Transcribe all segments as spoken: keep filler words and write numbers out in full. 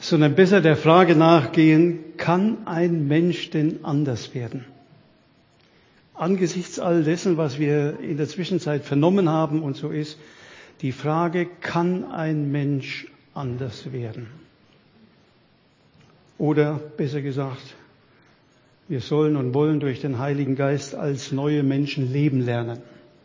sondern besser der Frage nachgehen, kann ein Mensch denn anders werden? Angesichts all dessen, was wir in der Zwischenzeit vernommen haben und so ist, die Frage, kann ein Mensch anders werden? Oder besser gesagt, wir sollen und wollen durch den Heiligen Geist als neue Menschen leben lernen.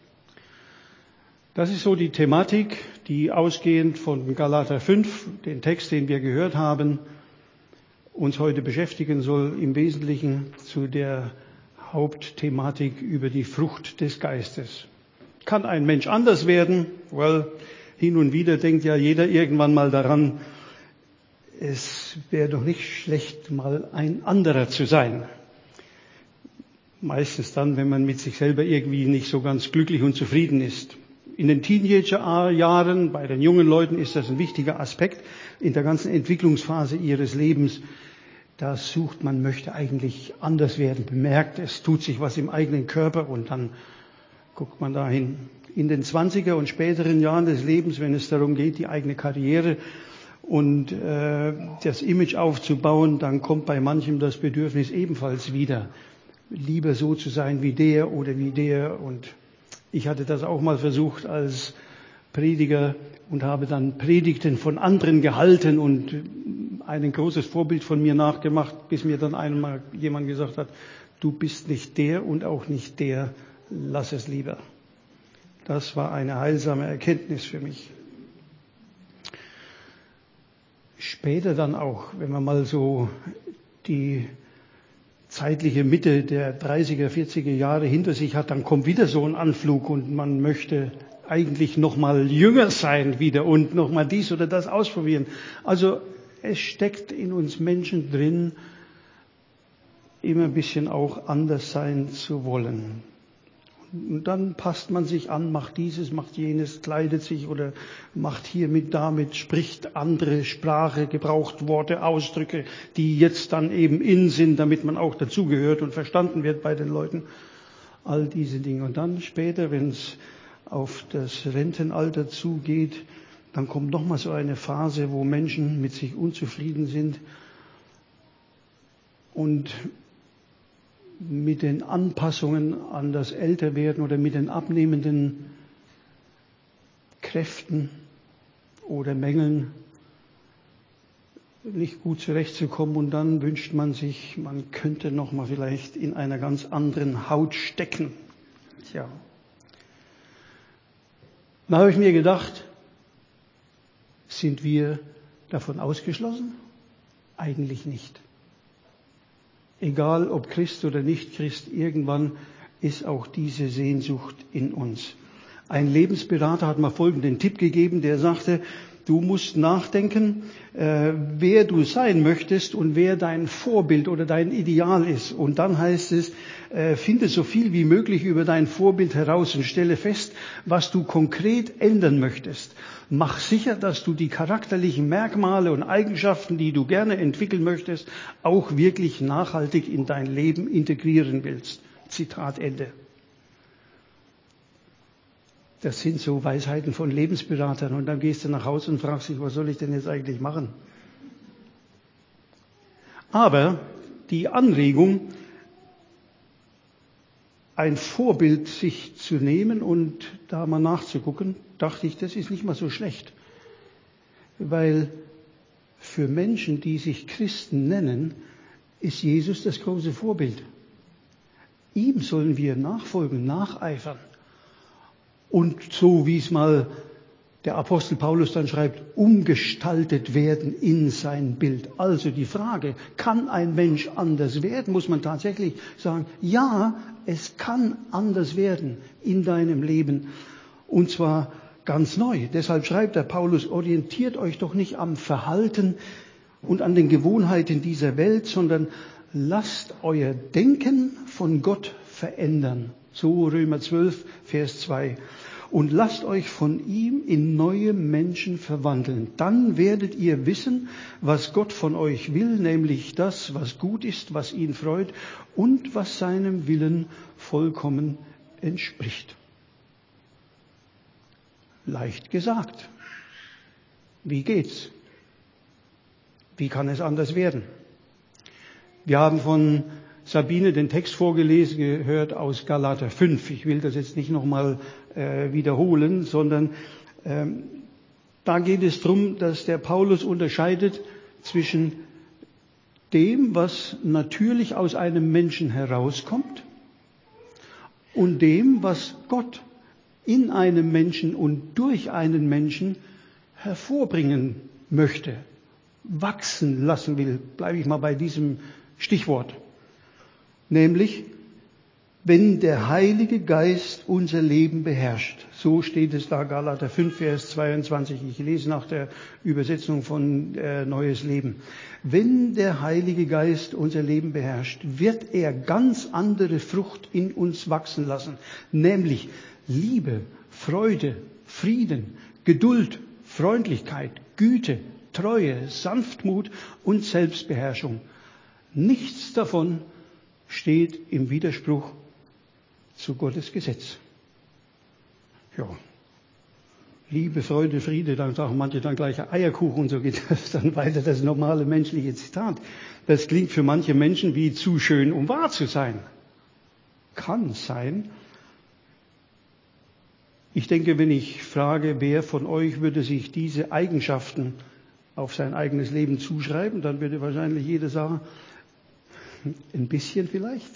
Das ist so die Thematik, die ausgehend von Galater fünf, den Text, den wir gehört haben, uns heute beschäftigen soll, im Wesentlichen zu der Hauptthematik über die Frucht des Geistes. Kann ein Mensch anders werden? Well, hin und wieder denkt ja jeder irgendwann mal daran, es wäre doch nicht schlecht, mal ein anderer zu sein. Meistens dann, wenn man mit sich selber irgendwie nicht so ganz glücklich und zufrieden ist. In den Teenagerjahren, bei den jungen Leuten ist das ein wichtiger Aspekt in der ganzen Entwicklungsphase ihres Lebens. Da sucht man, möchte eigentlich anders werden, bemerkt, es tut sich was im eigenen Körper und dann guckt man dahin. In den zwanziger und späteren Jahren des Lebens, wenn es darum geht, die eigene Karriere und äh, das Image aufzubauen, dann kommt bei manchem das Bedürfnis ebenfalls wieder, lieber so zu sein wie der oder wie der. Und ich hatte das auch mal versucht als Prediger und habe dann Predigten von anderen gehalten und ein großes Vorbild von mir nachgemacht, bis mir dann einmal jemand gesagt hat, du bist nicht der und auch nicht der, lass es lieber. Das war eine heilsame Erkenntnis für mich. Später dann auch, wenn man mal so die zeitliche Mitte der dreißiger, vierziger Jahre hinter sich hat, dann kommt wieder so ein Anflug und man möchte eigentlich noch mal jünger sein wieder und noch mal dies oder das ausprobieren. Also es steckt in uns Menschen drin, immer ein bisschen auch anders sein zu wollen. Und dann passt man sich an, macht dieses, macht jenes, kleidet sich oder macht hiermit, damit, spricht andere Sprache, gebraucht Worte, Ausdrücke, die jetzt dann eben in sind, damit man auch dazugehört und verstanden wird bei den Leuten. All diese Dinge. Und dann später, wenn es auf das Rentenalter zugeht, dann kommt noch mal so eine Phase, wo Menschen mit sich unzufrieden sind und mit den Anpassungen an das Älterwerden oder mit den abnehmenden Kräften oder Mängeln nicht gut zurechtzukommen. Und dann wünscht man sich, man könnte noch mal vielleicht in einer ganz anderen Haut stecken. Tja. Da habe ich mir gedacht, sind wir davon ausgeschlossen? Eigentlich nicht. Egal ob Christ oder nicht Christ, irgendwann ist auch diese Sehnsucht in uns. Ein Lebensberater hat mal folgenden Tipp gegeben, der sagte, du musst nachdenken, äh, wer du sein möchtest und wer dein Vorbild oder dein Ideal ist. Und dann heißt es, äh, finde so viel wie möglich über dein Vorbild heraus und stelle fest, was du konkret ändern möchtest. Mach sicher, dass du die charakterlichen Merkmale und Eigenschaften, die du gerne entwickeln möchtest, auch wirklich nachhaltig in dein Leben integrieren willst. Zitat Ende. Das sind so Weisheiten von Lebensberatern. Und dann gehst du nach Hause und fragst dich, was soll ich denn jetzt eigentlich machen? Aber die Anregung, ein Vorbild sich zu nehmen und da mal nachzugucken, dachte ich, das ist nicht mal so schlecht. Weil für Menschen, die sich Christen nennen, ist Jesus das große Vorbild. Ihm sollen wir nachfolgen, nacheifern. Und so wie es mal der Apostel Paulus dann schreibt, umgestaltet werden in sein Bild. Also die Frage, kann ein Mensch anders werden, muss man tatsächlich sagen, ja, es kann anders werden in deinem Leben. Und zwar ganz neu. Deshalb schreibt der Paulus, orientiert euch doch nicht am Verhalten und an den Gewohnheiten dieser Welt, sondern lasst euer Denken von Gott verändern. So Römer zwölf, Vers zwei. Und lasst euch von ihm in neue Menschen verwandeln. Dann werdet ihr wissen, was Gott von euch will, nämlich das, was gut ist, was ihn freut und was seinem Willen vollkommen entspricht. Leicht gesagt. Wie geht's? Wie kann es anders werden? Wir haben von Sabine den Text vorgelesen gehört aus Galater fünf. Ich will das jetzt nicht nochmal äh, wiederholen, sondern ähm, da geht es darum, dass der Paulus unterscheidet zwischen dem, was natürlich aus einem Menschen herauskommt, und dem, was Gott in einem Menschen und durch einen Menschen hervorbringen möchte, wachsen lassen will. Bleibe ich mal bei diesem Stichwort. Nämlich, wenn der Heilige Geist unser Leben beherrscht. So steht es da, Galater fünf, Vers zweiundzwanzig. Ich lese nach der Übersetzung von äh, Neues Leben. Wenn der Heilige Geist unser Leben beherrscht, wird er ganz andere Frucht in uns wachsen lassen. Nämlich Liebe, Freude, Frieden, Geduld, Freundlichkeit, Güte, Treue, Sanftmut und Selbstbeherrschung. Nichts davon steht im Widerspruch zu Gottes Gesetz. Ja. Liebe, Freude, Friede, dann sagen manche dann gleich Eierkuchen, und so geht das dann weiter, das normale menschliche Zitat. Das klingt für manche Menschen wie zu schön, um wahr zu sein. Kann sein. Ich denke, wenn ich frage, wer von euch würde sich diese Eigenschaften auf sein eigenes Leben zuschreiben, dann würde wahrscheinlich jeder sagen, ein bisschen vielleicht,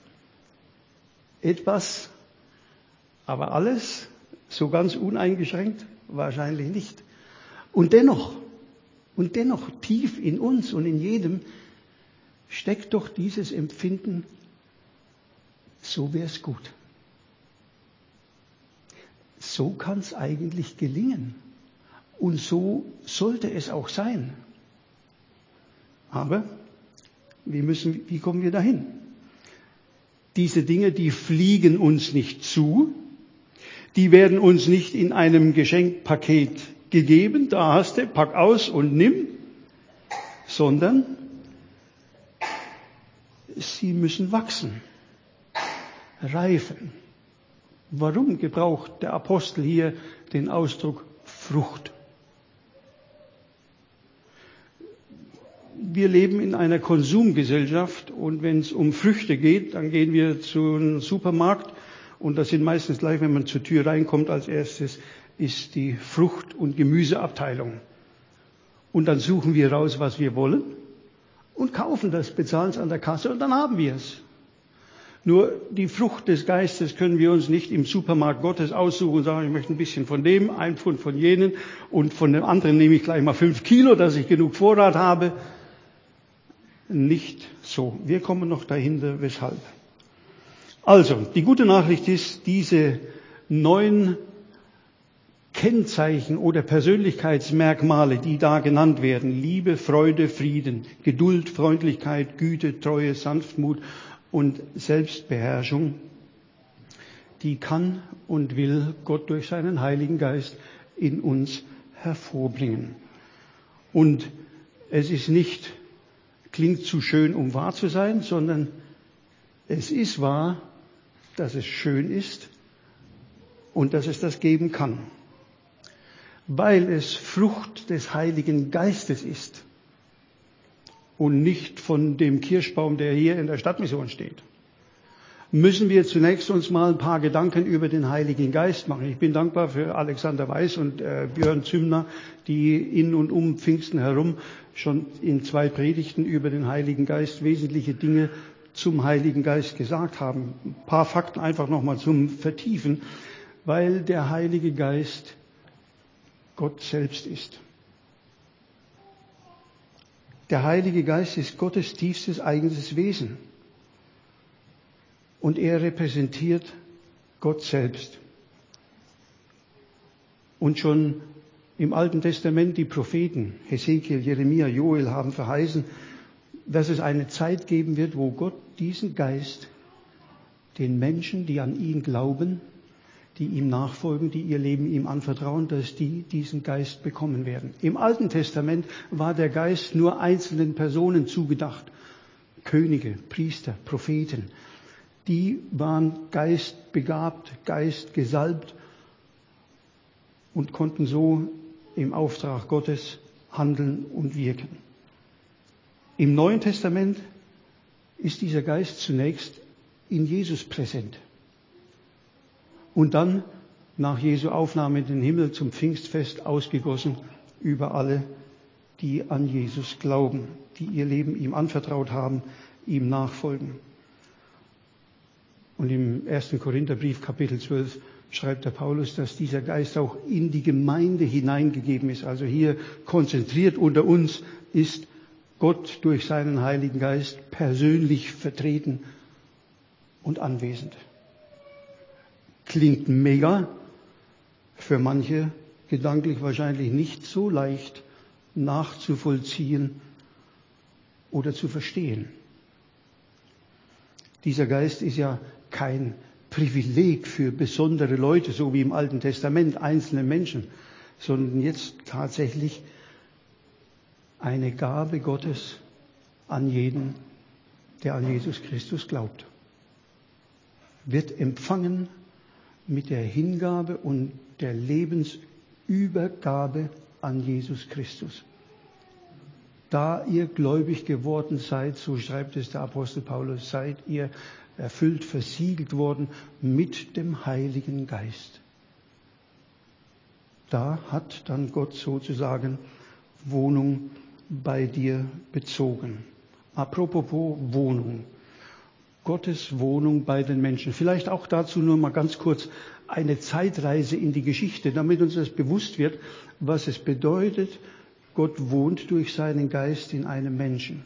etwas, aber alles, so ganz uneingeschränkt, wahrscheinlich nicht. Und dennoch, und dennoch, tief in uns und in jedem steckt doch dieses Empfinden, so wäre es gut. So kann es eigentlich gelingen. Und so sollte es auch sein. Aber wie müssen, wie kommen wir dahin? Diese Dinge, die fliegen uns nicht zu, die werden uns nicht in einem Geschenkpaket gegeben, da hast du, pack aus und nimm, sondern sie müssen wachsen, reifen. Warum gebraucht der Apostel hier den Ausdruck Frucht? Wir leben in einer Konsumgesellschaft, und wenn es um Früchte geht, dann gehen wir zu einem Supermarkt, und das sind meistens gleich, wenn man zur Tür reinkommt, als erstes ist die Frucht- und Gemüseabteilung. Und dann suchen wir raus, was wir wollen, und kaufen das, bezahlen es an der Kasse, und dann haben wir es. Nur die Frucht des Geistes können wir uns nicht im Supermarkt Gottes aussuchen und sagen, ich möchte ein bisschen von dem, ein Pfund von jenen, und von dem anderen nehme ich gleich mal fünf Kilo, dass ich genug Vorrat habe. Nicht so. Wir kommen noch dahinter, weshalb. Also, die gute Nachricht ist, diese neun Kennzeichen oder Persönlichkeitsmerkmale, die da genannt werden, Liebe, Freude, Frieden, Geduld, Freundlichkeit, Güte, Treue, Sanftmut und Selbstbeherrschung, die kann und will Gott durch seinen Heiligen Geist in uns hervorbringen. Und es ist nicht, klingt zu schön, um wahr zu sein, sondern es ist wahr, dass es schön ist und dass es das geben kann. Weil es Frucht des Heiligen Geistes ist und nicht von dem Kirschbaum, der hier in der Stadtmission steht, müssen wir zunächst uns mal ein paar Gedanken über den Heiligen Geist machen. Ich bin dankbar für Alexander Weiß und äh, Björn Zümner, die in und um Pfingsten herum schon in zwei Predigten über den Heiligen Geist wesentliche Dinge zum Heiligen Geist gesagt haben. Ein paar Fakten einfach nochmal zum Vertiefen, weil der Heilige Geist Gott selbst ist. Der Heilige Geist ist Gottes tiefstes eigenes Wesen. Und er repräsentiert Gott selbst. Und schon im Alten Testament die Propheten, Hesekiel, Jeremia, Joel, haben verheißen, dass es eine Zeit geben wird, wo Gott diesen Geist den Menschen, die an ihn glauben, die ihm nachfolgen, die ihr Leben ihm anvertrauen, dass die diesen Geist bekommen werden. Im Alten Testament war der Geist nur einzelnen Personen zugedacht. Könige, Priester, Propheten. Die waren geistbegabt, geistgesalbt und konnten so im Auftrag Gottes handeln und wirken. Im Neuen Testament ist dieser Geist zunächst in Jesus präsent und dann nach Jesu Aufnahme in den Himmel zum Pfingstfest ausgegossen über alle, die an Jesus glauben, die ihr Leben ihm anvertraut haben, ihm nachfolgen. Und im ersten Korintherbrief, Kapitel zwölf, schreibt der Paulus, dass dieser Geist auch in die Gemeinde hineingegeben ist. Also hier konzentriert unter uns ist Gott durch seinen Heiligen Geist persönlich vertreten und anwesend. Klingt mega, für manche gedanklich wahrscheinlich nicht so leicht nachzuvollziehen oder zu verstehen. Dieser Geist ist ja kein Privileg für besondere Leute, so wie im Alten Testament einzelne Menschen, sondern jetzt tatsächlich eine Gabe Gottes an jeden, der an Jesus Christus glaubt. Wird empfangen mit der Hingabe und der Lebensübergabe an Jesus Christus. Da ihr gläubig geworden seid, so schreibt es der Apostel Paulus, seid ihr erfüllt, versiegelt worden mit dem Heiligen Geist. Da hat dann Gott sozusagen Wohnung bei dir bezogen. Apropos Wohnung. Gottes Wohnung bei den Menschen. Vielleicht auch dazu nur mal ganz kurz eine Zeitreise in die Geschichte, damit uns das bewusst wird, was es bedeutet, Gott wohnt durch seinen Geist in einem Menschen.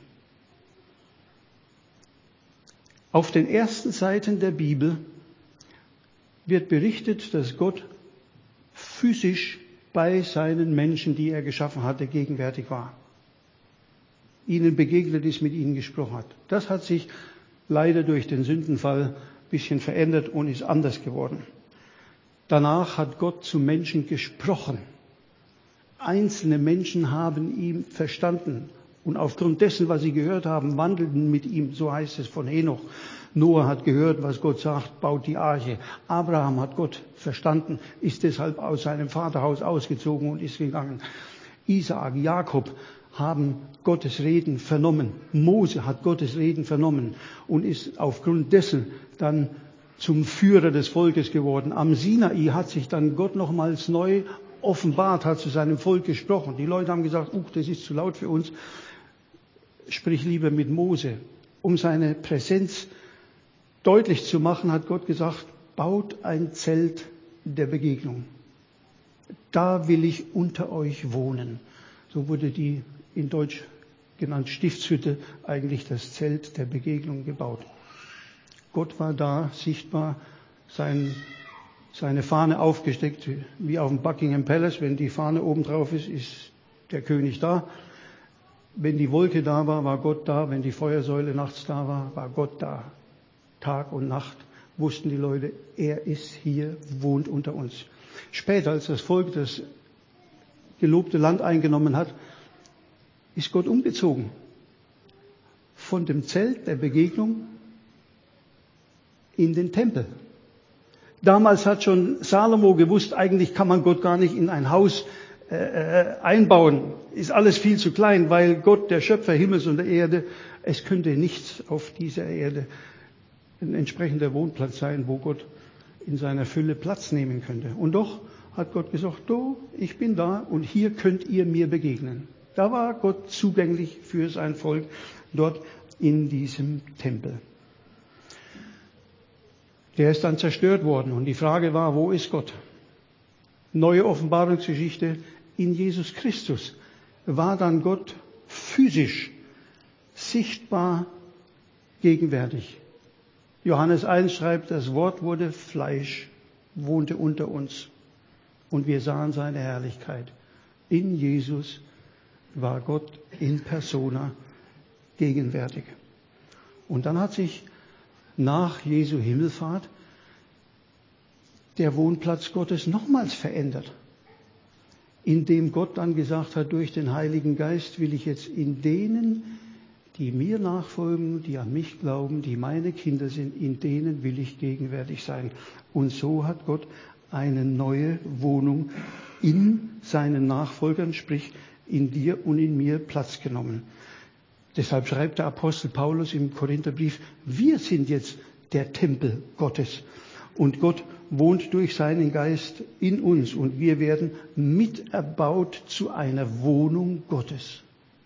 Auf den ersten Seiten der Bibel wird berichtet, dass Gott physisch bei seinen Menschen, die er geschaffen hatte, gegenwärtig war. Ihnen begegnet ist, mit ihnen gesprochen hat. Das hat sich leider durch den Sündenfall ein bisschen verändert und ist anders geworden. Danach hat Gott zu Menschen gesprochen. Einzelne Menschen haben ihn verstanden und aufgrund dessen, was sie gehört haben, wandelten mit ihm. So heißt es von Henoch. Noah hat gehört, was Gott sagt, baut die Arche. Abraham hat Gott verstanden, ist deshalb aus seinem Vaterhaus ausgezogen und ist gegangen. Isaak, Jakob haben Gottes Reden vernommen. Mose hat Gottes Reden vernommen und ist aufgrund dessen dann zum Führer des Volkes geworden. Am Sinai hat sich dann Gott nochmals neu offenbart, hat zu seinem Volk gesprochen. Die Leute haben gesagt, uh, das ist zu laut für uns. Sprich lieber mit Mose. Um seine Präsenz deutlich zu machen, hat Gott gesagt, baut ein Zelt der Begegnung. Da will ich unter euch wohnen. So wurde die in Deutsch genannt Stiftshütte, eigentlich das Zelt der Begegnung gebaut. Gott war da, sichtbar, sein, seine Fahne aufgesteckt, wie auf dem Buckingham Palace. Wenn die Fahne oben drauf ist, ist der König da. Wenn die Wolke da war, war Gott da. Wenn die Feuersäule nachts da war, war Gott da. Tag und Nacht wussten die Leute, er ist hier, wohnt unter uns. Später, als das Volk das gelobte Land eingenommen hat, ist Gott umgezogen. Von dem Zelt der Begegnung in den Tempel. Damals hat schon Salomo gewusst, eigentlich kann man Gott gar nicht in ein Haus äh, einbauen. Ist alles viel zu klein, weil Gott, der Schöpfer Himmels und der Erde, es könnte nichts auf dieser Erde ein entsprechender Wohnplatz sein, wo Gott in seiner Fülle Platz nehmen könnte. Und doch hat Gott gesagt, du, ich bin da und hier könnt ihr mir begegnen. Da war Gott zugänglich für sein Volk dort in diesem Tempel. Der ist dann zerstört worden und die Frage war, wo ist Gott? Neue Offenbarungsgeschichte in Jesus Christus. War dann Gott physisch, sichtbar gegenwärtig? Johannes eins schreibt, das Wort wurde Fleisch, wohnte unter uns und wir sahen seine Herrlichkeit. In Jesus war Gott in persona gegenwärtig. Und dann hat sich nach Jesu Himmelfahrt der Wohnplatz Gottes nochmals verändert, indem Gott dann gesagt hat, durch den Heiligen Geist will ich jetzt in denen, die mir nachfolgen, die an mich glauben, die meine Kinder sind, in denen will ich gegenwärtig sein. Und so hat Gott eine neue Wohnung in seinen Nachfolgern, sprich in dir und in mir Platz genommen. Deshalb schreibt der Apostel Paulus im Korintherbrief, wir sind jetzt der Tempel Gottes. Und Gott wohnt durch seinen Geist in uns und wir werden miterbaut zu einer Wohnung Gottes.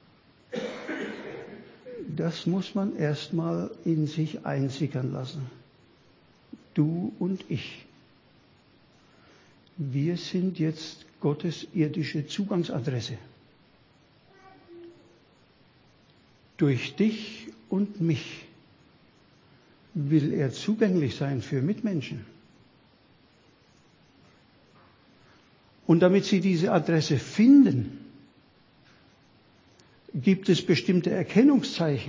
Das muss man erstmal in sich einsickern lassen. Du und ich. Wir sind jetzt Gottes irdische Zugangsadresse. Durch dich und mich will er zugänglich sein für Mitmenschen. Und damit sie diese Adresse finden, gibt es bestimmte Erkennungszeichen.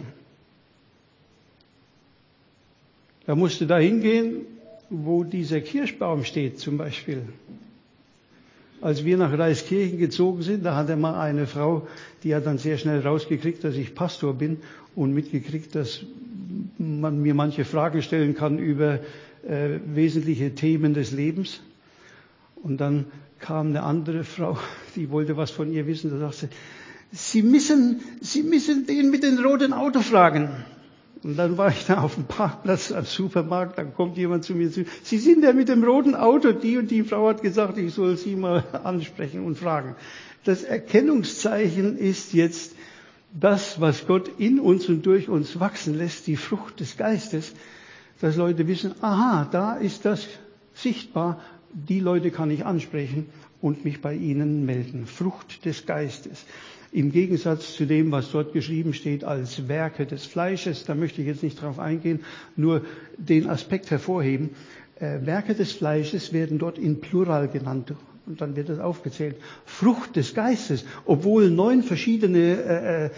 Da musst du da hingehen, wo dieser Kirschbaum steht zum Beispiel. Als wir nach Reiskirchen gezogen sind, da hatte mal eine Frau, die hat dann sehr schnell rausgekriegt, dass ich Pastor bin und mitgekriegt, dass man mir manche Fragen stellen kann über äh, wesentliche Themen des Lebens. Und dann kam eine andere Frau, die wollte was von ihr wissen, da sagte sie, Sie müssen, Sie müssen den mit dem roten Auto fragen. Und dann war ich da auf dem Parkplatz am Supermarkt, dann kommt jemand zu mir zu, Sie sind der mit dem roten Auto, die und die Frau hat gesagt, ich soll Sie mal ansprechen und fragen. Das Erkennungszeichen ist jetzt das, was Gott in uns und durch uns wachsen lässt, die Frucht des Geistes, dass Leute wissen, aha, da ist das sichtbar, die Leute kann ich ansprechen und mich bei ihnen melden. Frucht des Geistes. Im Gegensatz zu dem, was dort geschrieben steht als Werke des Fleisches, da möchte ich jetzt nicht drauf eingehen, nur den Aspekt hervorheben. Äh, Werke des Fleisches werden dort in Plural genannt und dann wird das aufgezählt. Frucht des Geistes, obwohl neun verschiedene äh, äh,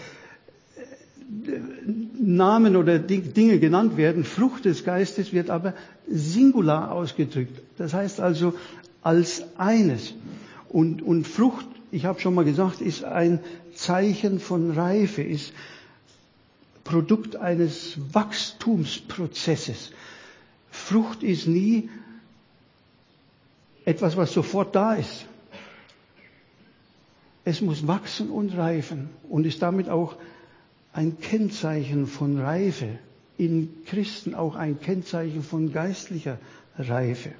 Namen oder Dinge genannt werden, Frucht des Geistes wird aber singular ausgedrückt. Das heißt also als eines. Und, und Frucht, ich habe schon mal gesagt, ist ein Zeichen von Reife, ist Produkt eines Wachstumsprozesses. Frucht ist nie etwas, was sofort da ist. Es muss wachsen und reifen und ist damit auch ein Kennzeichen von Reife. In Christen auch ein Kennzeichen von geistlicher Reife.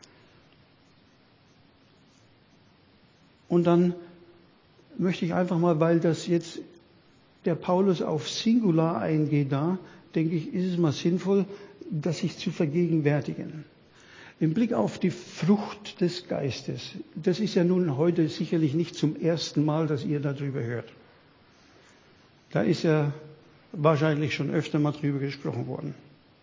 Und dann möchte ich einfach mal, weil das jetzt der Paulus auf Singular eingeht da, denke ich, ist es mal sinnvoll, das sich zu vergegenwärtigen. Im Blick auf die Frucht des Geistes, das ist ja nun heute sicherlich nicht zum ersten Mal, dass ihr darüber hört. Da ist ja wahrscheinlich schon öfter mal drüber gesprochen worden.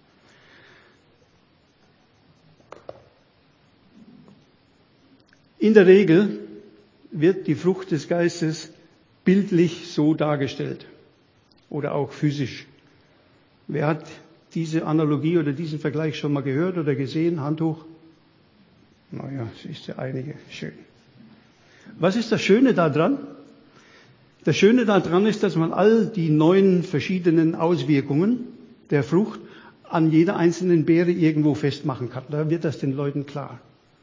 In der Regel wird die Frucht des Geistes bildlich so dargestellt oder auch physisch. Wer hat diese Analogie oder diesen Vergleich schon mal gehört oder gesehen? Hand hoch. Naja, es ist ja einige. Schön. Was ist das Schöne daran? Das Schöne daran ist, dass man all die neun verschiedenen Auswirkungen der Frucht an jeder einzelnen Beere irgendwo festmachen kann. Da wird das den Leuten klar.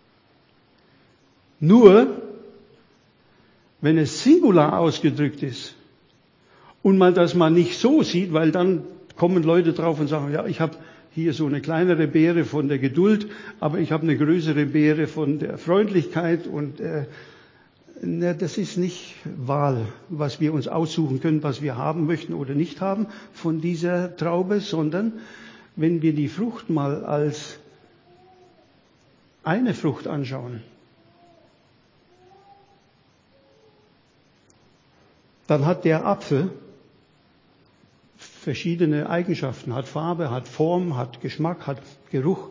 Nur, wenn es singular ausgedrückt ist und man das mal nicht so sieht, weil dann kommen Leute drauf und sagen, ja, ich habe hier so eine kleinere Beere von der Geduld, aber ich habe eine größere Beere von der Freundlichkeit und äh, ne, das ist nicht Wahl, was wir uns aussuchen können, was wir haben möchten oder nicht haben von dieser Traube, sondern wenn wir die Frucht mal als eine Frucht anschauen, dann hat der Apfel verschiedene Eigenschaften, hat Farbe, hat Form, hat Geschmack, hat Geruch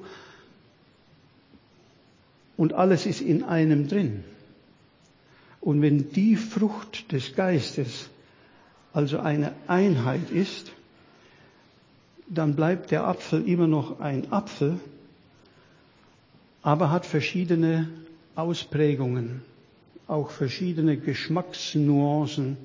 und alles ist in einem drin. Und wenn die Frucht des Geistes also eine Einheit ist, dann bleibt der Apfel immer noch ein Apfel, aber hat verschiedene Ausprägungen, auch verschiedene Geschmacksnuancen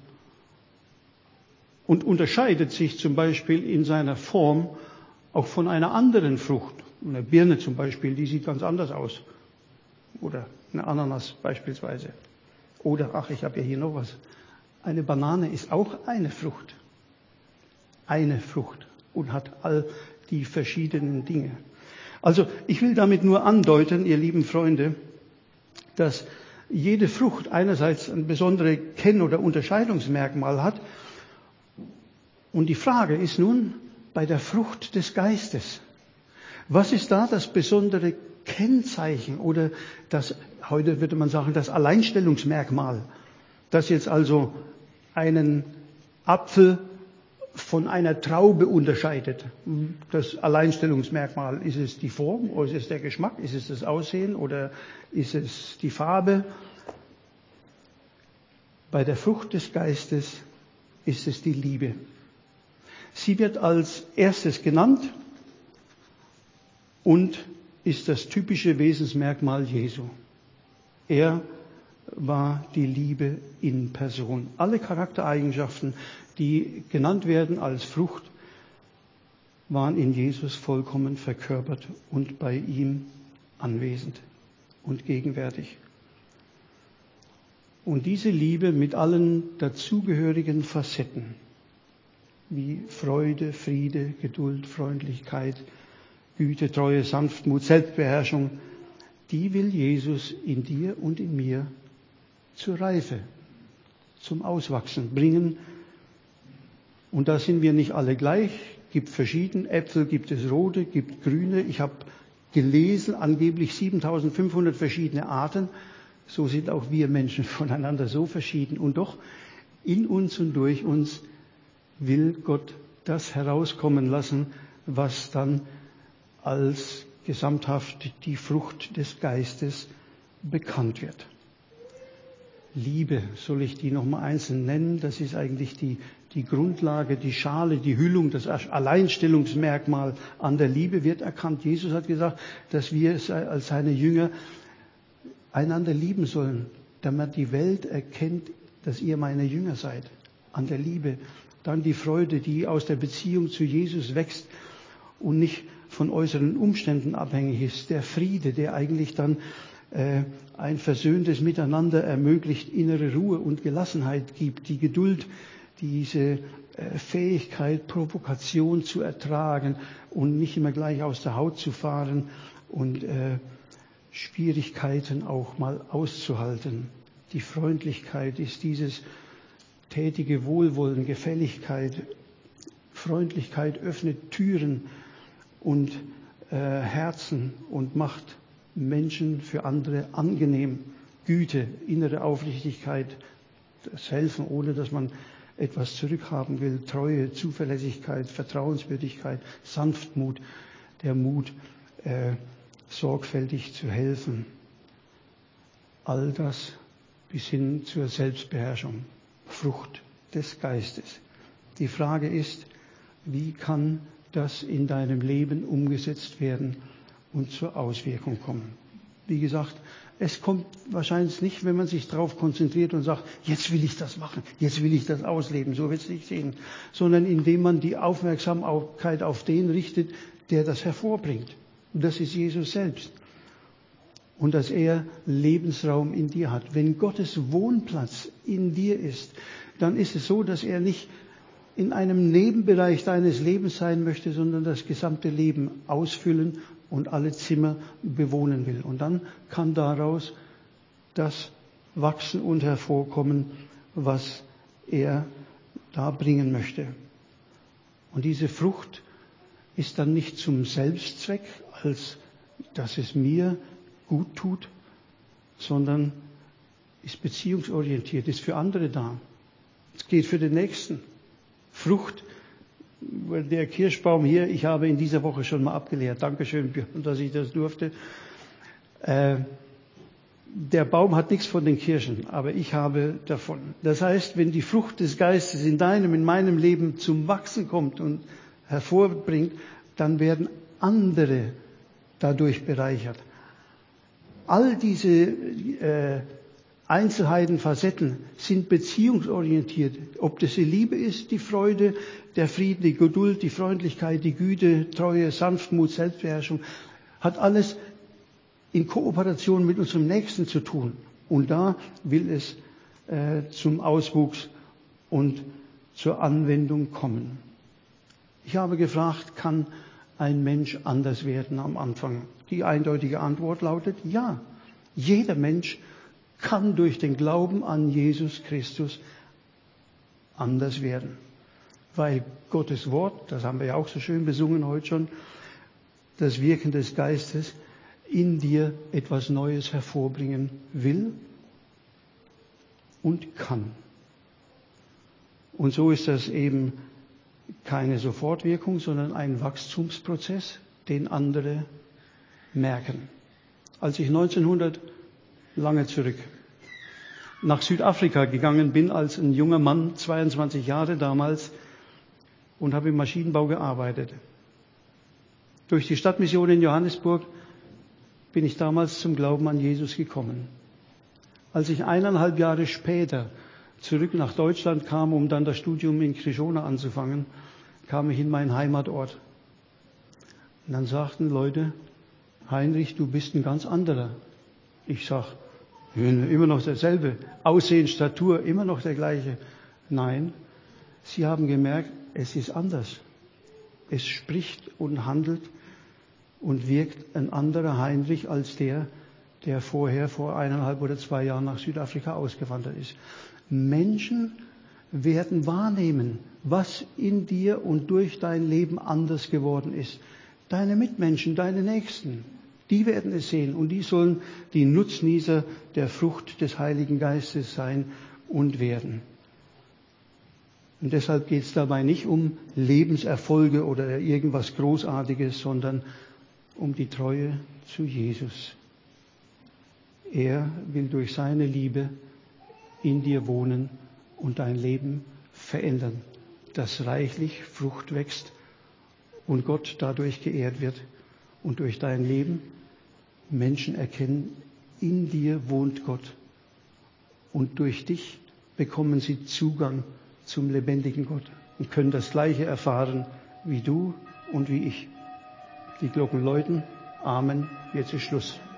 und unterscheidet sich zum Beispiel in seiner Form auch von einer anderen Frucht. Eine Birne zum Beispiel, die sieht ganz anders aus. Oder eine Ananas beispielsweise. Oder, ach, ich habe ja hier noch was. Eine Banane ist auch eine Frucht. eine Frucht und hat all die verschiedenen Dinge. Also ich will damit nur andeuten, ihr lieben Freunde, dass jede Frucht einerseits ein besonderes Kenn- oder Unterscheidungsmerkmal hat. Und die Frage ist nun bei der Frucht des Geistes. Was ist da das besondere Kennzeichen oder das, heute würde man sagen, das Alleinstellungsmerkmal, das jetzt also einen Apfel von einer Traube unterscheidet? Das Alleinstellungsmerkmal, ist es die Form oder ist es der Geschmack, ist es das Aussehen oder ist es die Farbe? Bei der Frucht des Geistes ist es die Liebe. Sie wird als erstes genannt und ist das typische Wesensmerkmal Jesu. Er war die Liebe in Person. Alle Charaktereigenschaften, die genannt werden als Frucht, waren in Jesus vollkommen verkörpert und bei ihm anwesend und gegenwärtig. Und diese Liebe mit allen dazugehörigen Facetten, wie Freude, Friede, Geduld, Freundlichkeit, Güte, Treue, Sanftmut, Selbstbeherrschung, die will Jesus in dir und in mir zur Reife, zum Auswachsen bringen. Und da sind wir nicht alle gleich. Gibt verschiedene Äpfel, gibt es rote, gibt grüne. Ich habe gelesen, angeblich siebentausendfünfhundert verschiedene Arten. So sind auch wir Menschen voneinander so verschieden. Und doch in uns und durch uns will Gott das herauskommen lassen, was dann als gesamthaft die Frucht des Geistes bekannt wird. Liebe, soll ich die nochmal einzeln nennen? Das ist eigentlich die, die Grundlage, die Schale, die Hüllung, das Alleinstellungsmerkmal an der Liebe wird erkannt. Jesus hat gesagt, dass wir als seine Jünger einander lieben sollen, damit die Welt erkennt, dass ihr meine Jünger seid. An der Liebe. Dann die Freude, die aus der Beziehung zu Jesus wächst und nicht von äußeren Umständen abhängig ist. Der Friede, der eigentlich dann äh, ein versöhntes Miteinander ermöglicht, innere Ruhe und Gelassenheit gibt. Die Geduld, diese äh, Fähigkeit, Provokation zu ertragen und nicht immer gleich aus der Haut zu fahren und äh, Schwierigkeiten auch mal auszuhalten. Die Freundlichkeit ist dieses tätige Wohlwollen, Gefälligkeit. Freundlichkeit öffnet Türen und äh, Herzen und macht Menschen für andere angenehm. Güte, innere Aufrichtigkeit, das Helfen, ohne dass man etwas zurückhaben will. Treue, Zuverlässigkeit, Vertrauenswürdigkeit, Sanftmut, der Mut, äh, sorgfältig zu helfen. All das bis hin zur Selbstbeherrschung. Frucht des Geistes. Die Frage ist, wie kann das in deinem Leben umgesetzt werden und zur Auswirkung kommen? Wie gesagt, es kommt wahrscheinlich nicht, wenn man sich darauf konzentriert und sagt, jetzt will ich das machen, jetzt will ich das ausleben, so wird es nicht sehen, sondern indem man die Aufmerksamkeit auf den richtet, der das hervorbringt. Und das ist Jesus selbst. Und dass er Lebensraum in dir hat. Wenn Gottes Wohnplatz in dir ist, dann ist es so, dass er nicht in einem Nebenbereich deines Lebens sein möchte, sondern das gesamte Leben ausfüllen und alle Zimmer bewohnen will. Und dann kann daraus das wachsen und hervorkommen, was er da bringen möchte. Und diese Frucht ist dann nicht zum Selbstzweck, als dass es mir gut tut, sondern ist beziehungsorientiert, ist für andere da. Es geht für den Nächsten. Frucht, der Kirschbaum hier, ich habe in dieser Woche schon mal abgeleert. Dankeschön, Björn, dass ich das durfte. Äh, der Baum hat nichts von den Kirschen, aber ich habe davon. Das heißt, wenn die Frucht des Geistes in deinem, in meinem Leben zum Wachsen kommt und hervorbringt, dann werden andere dadurch bereichert. All diese äh, Einzelheiten, Facetten sind beziehungsorientiert. Ob das die Liebe ist, die Freude, der Frieden, die Geduld, die Freundlichkeit, die Güte, Treue, Sanftmut, Selbstbeherrschung, hat alles in Kooperation mit unserem Nächsten zu tun. Und da will es äh, zum Auswuchs und zur Anwendung kommen. Ich habe gefragt, kann ein Mensch anders werden am Anfang? Die eindeutige Antwort lautet ja. Jeder Mensch kann durch den Glauben an Jesus Christus anders werden. Weil Gottes Wort, das haben wir ja auch so schön besungen heute schon, das Wirken des Geistes in dir etwas Neues hervorbringen will und kann. Und so ist das eben keine Sofortwirkung, sondern ein Wachstumsprozess, den andere merken. Als ich neunzehnhundert, lange zurück, nach Südafrika gegangen bin, als ein junger Mann, zweiundzwanzig Jahre damals, und habe im Maschinenbau gearbeitet. Durch die Stadtmission in Johannesburg bin ich damals zum Glauben an Jesus gekommen. Als ich eineinhalb Jahre später zurück nach Deutschland kam, um dann das Studium in Krishona anzufangen, kam ich in meinen Heimatort. Und dann sagten Leute, Heinrich, du bist ein ganz anderer. Ich sag, immer noch derselbe. Aussehen, Statur, immer noch der gleiche. Nein, sie haben gemerkt, es ist anders. Es spricht und handelt und wirkt ein anderer Heinrich als der, der vorher vor eineinhalb oder zwei Jahren nach Südafrika ausgewandert ist. Menschen werden wahrnehmen, was in dir und durch dein Leben anders geworden ist. Deine Mitmenschen, deine Nächsten, die werden es sehen und die sollen die Nutznießer der Frucht des Heiligen Geistes sein und werden. Und deshalb geht es dabei nicht um Lebenserfolge oder irgendwas Großartiges, sondern um die Treue zu Jesus. Er will durch seine Liebe in dir wohnen und dein Leben verändern, dass reichlich Frucht wächst und Gott dadurch geehrt wird und durch dein Leben Menschen erkennen, in dir wohnt Gott und durch dich bekommen sie Zugang zum lebendigen Gott und können das Gleiche erfahren wie du und wie ich. Die Glocken läuten. Amen. Jetzt ist Schluss.